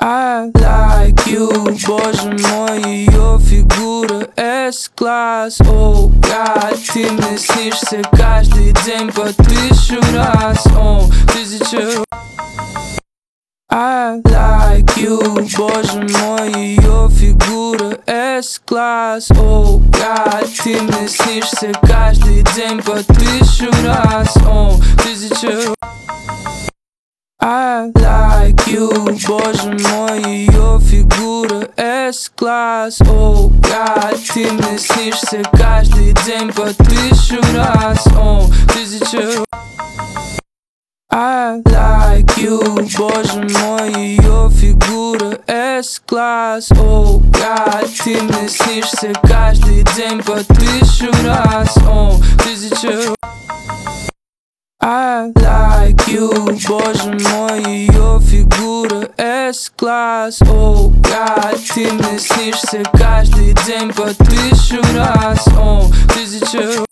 I like you, боже мой, ее фигура S-класс. Oh God, ты мне снишься каждый день по 1000 раз. Oh, 1000. I like you, боже мой, ее фигура S-класс. Oh God, ты мне снишься каждый день по 1000 раз. Oh, 1000. I like you, боже мой, ее фигура S-класс. Oh God, ты мне снишься каждый день по 1000 раз. Oh, 1000. I like you, боже мой, ее фигура S-класс. Oh God, ты мне снишься каждый день по 1000 раз. Oh, 1000. I like you, боже мой, ее фигура S-класс. Oh God, ты мне снишься каждый день по 1000 раз. Oh, 1000.